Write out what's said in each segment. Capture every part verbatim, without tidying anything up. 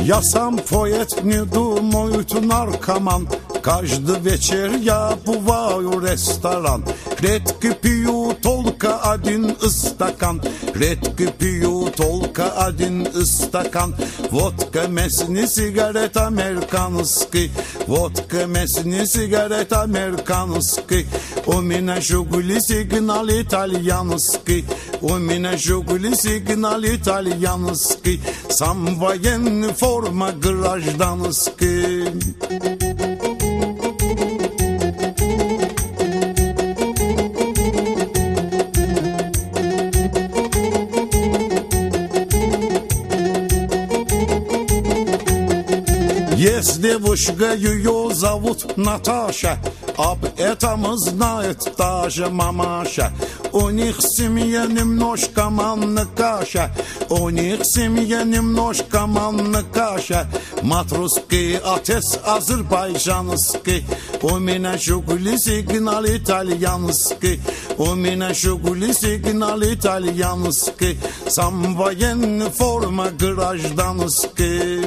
Я сам поэт, не думают наркоман. Каждый вечер я бываю в ресторан. Редко пью только один стакан. Редко пью только один стакан. Водка местный, сигарет американский. Водка местный, сигарет американский. У меня Жигули, сигнал итальянский. У меня Жигули, сигнал итальянский. Сам военный, форма гражданский. Есть девушка, ее зовут Наташа. Об этом знает та же мамаша. У них в семье немножко манна каша. У них в семье немножко манна каша. Матросский отец азербайджанский. У меня Жигули, сигнал итальянский. У меня Жигули, сигнал итальянский. Сам военный, форма гражданский.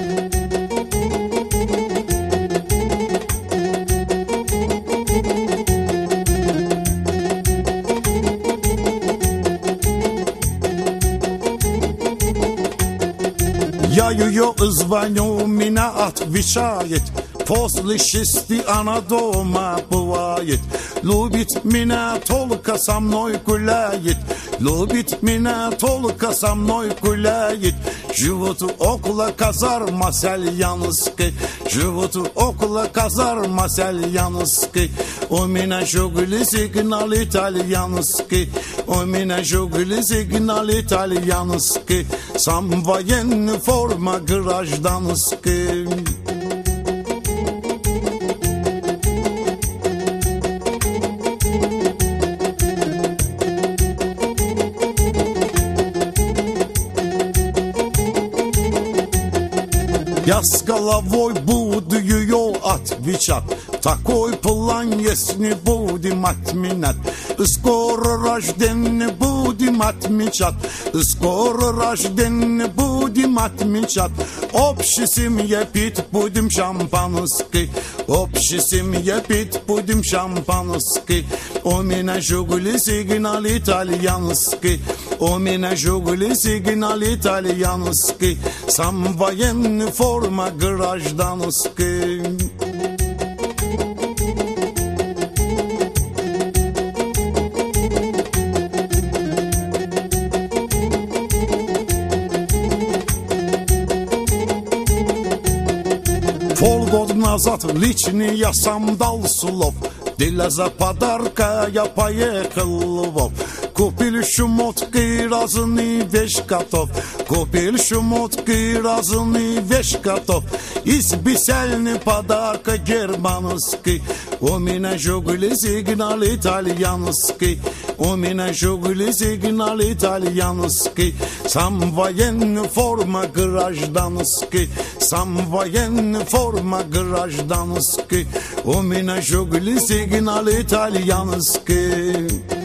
Я ее звоню, меня отвечает. После шести она дома бывает. Любит меня, только со мной гуляет. Любит меня, только со мной гуляет. Живут около казармы Сальянской. Живут около казармы Сальянской. У меня Жигули, сигнал итальянский. У меня Жигули, сигнал итальянский. Сам военный, форма гражданский. Я с головой буду ее отвечать. Такой план есть, не будем отменять. Скоро рождение будем отмечать. Скоро рождение будем отмечать. Общей семье пить будем шампанский. Общей семье пить будем шампанский. У меня Жигули, сигнал итальянский. У меня Жигули, сигнал итальянский. Сам военный, форма гражданский. Полгода назад лично я сам дал слов. Для за подарка я поехал в Львов. Купил шмотки, разные вещь готов. Купил шмотки, разные вещь готов. И специальный подарок германский. У меня Жигули, сигнал итальянский. У меня Жигули, сигнал итальянский. Сам военный, форма гражданский. Сам военный, форма гражданский. У меня Жигули, сигнал итальянский.